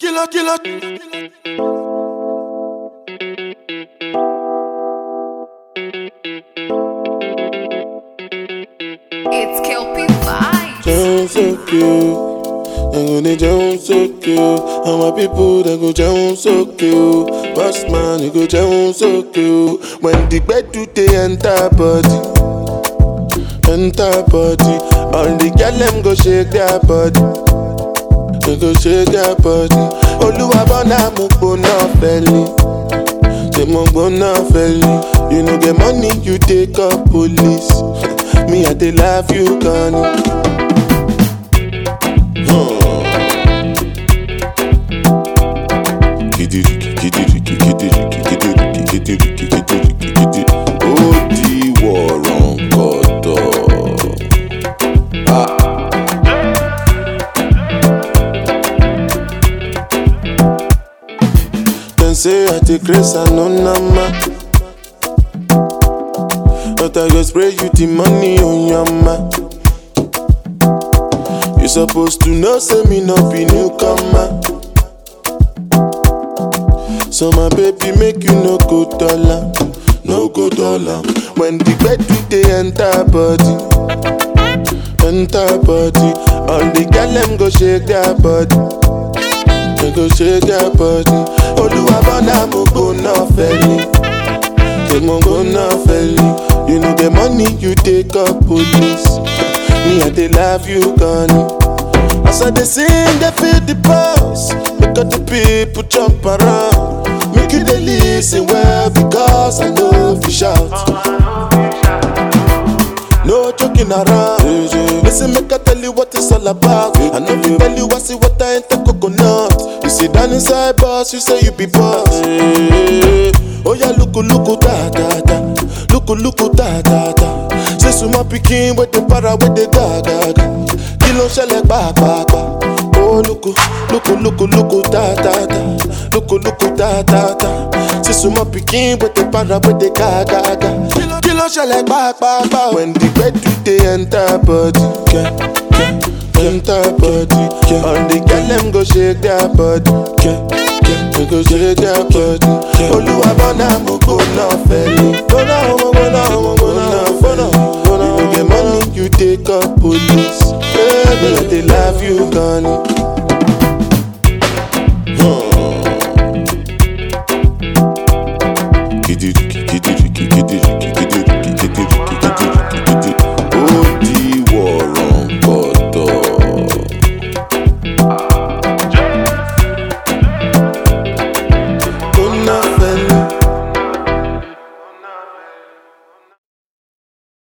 Killer, killer. It's Kelpie Vibes. Jones so cute, they go they Jones so cute. And my people they go Jones so cute. Boss man you go Jones so cute. When the bed do they enter body, all the girl them go shake their body, they go shake their body. Oluwa bona mo gbona feli, say mo gbona feli. You know get money you take up police. Me I dey love you gone. Say I take grace and no nama, but I go spray you the money on your ma. You supposed to know, say me no be newcomer. So my baby make you no go dollar, no go dollar. When the bed do they enter body, all the girl them go shake their body. They go shake their body. Oluwa bona mo go na feli, say mo go na feli. You know the money you take up police. Me I dey love you gone. As I dey sing, they feel the pulse. Make all the people jump around. Make you dey listen well because I know if you shout. No joking around. Listen, make I tell you what it's all about. I know if you tell you I see what I ain't the coconut. You sit down inside boss, you say you be boss. Oh yeah, look da da da, look da da da. Say suma pikin with the para with the ga ga ga. Kilo shele ba ba ba. Oh look da da da, look da da da. Say suma pikin with the para with the ga ga ga. Kilo shele ba ba ba. When the bed do they enter body, enter body. All the girl them go shake their body, they go shake their body. Oluwa bona mo go na feli, go na. You get money, you take up police. Baby, they love you gone.